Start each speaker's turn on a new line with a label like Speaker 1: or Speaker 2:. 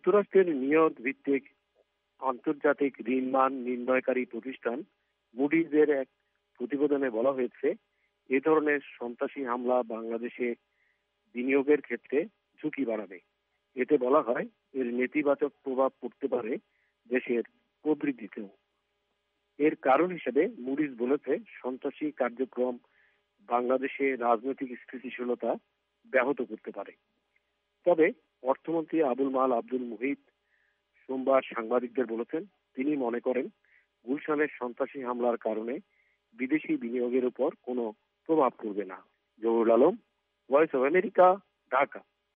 Speaker 1: যুক্তরাষ্ট্রের নিউইয়র্ক ভিত্তিক আন্তর্জাতিক ঋণ মান নির্ণয়কারী প্রতিষ্ঠান মুডিজের এক প্রতিবেদনে বলা হয়েছে, এ ধরনের সন্ত্রাসী হামলা বাংলাদেশে বিনিয়োগের ক্ষেত্রে ঝুঁকি বাড়াবে। এতে বলা হয়, এর নেতিবাচক প্রভাব পড়তে পারে দেশের প্রবৃদ্ধিতেও। এর কারণ হিসেবে মুডিজ বলেছে, সন্ত্রাসী কার্যক্রম বাংলাদেশে রাজনৈতিক স্থিতিশীলতা ব্যাহত করতে পারে। তবে অর্থমন্ত্রী আবুল মাল আব্দুল মুহিত সোমবার সাংবাদিকদের বলেছেন, তিনি মনে করেন গুলশানের সন্ত্রাসী হামলার কারণে বিদেশি বিনিয়োগের উপর কোনো প্রভাব পড়বে না। Zahurul Alam, voice of America, Dhaka.